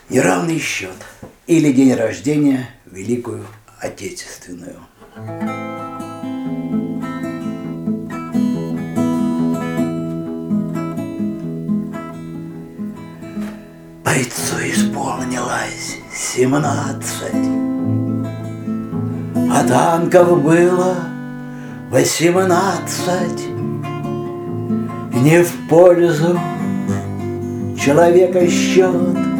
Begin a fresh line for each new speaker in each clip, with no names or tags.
Неравный счет или день рождения Великую Отечественную. Бойцу исполнилось 17, а танков было 18. Не в пользу человека счет.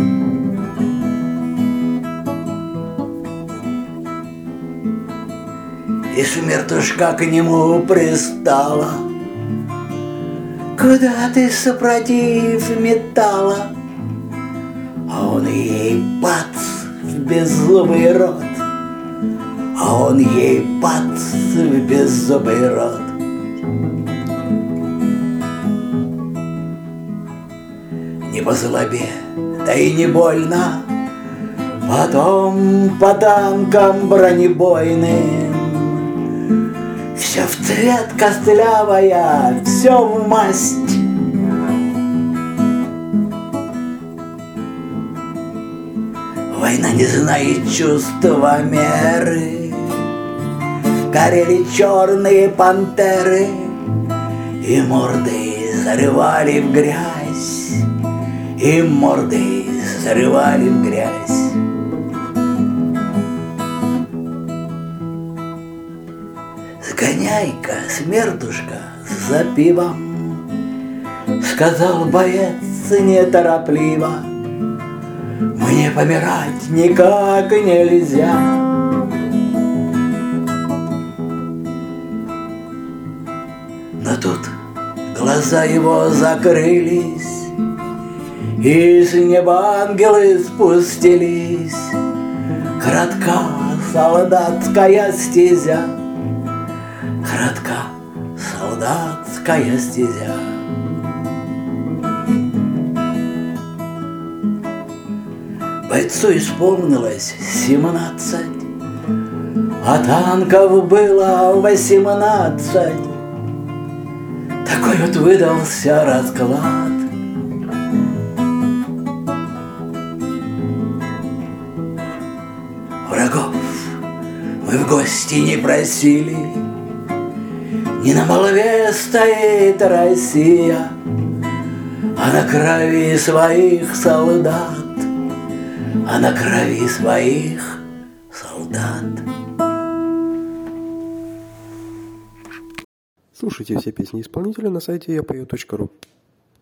И смертушка к нему пристала: куда ты, супротив, метала? А он ей бац в беззубый рот, а он ей бац в беззубый рот. Не по злобе, да и не больно, потом по танкам бронебойным. Все в цвет костлявая, все в масть. Война не знает чувства меры. Горели черные пантеры, и морды зарывали в грязь, и морды зарывали в грязь. Сгоняй-ка, смертушка, за пивом, сказал боец неторопливо. Мне помирать никак нельзя. Но тут глаза его закрылись, и с неба ангелы спустились. Кратка солдатская стезя, кратка солдатская стезя. Бойцу исполнилось 17, а танков было 18. Такой вот выдался расклад. Врагов мы в гости не просили, не на молве стоит Россия, а на крови своих солдат, а на крови своих солдат.
Слушайте все песни исполнителя на сайте yapою.ru.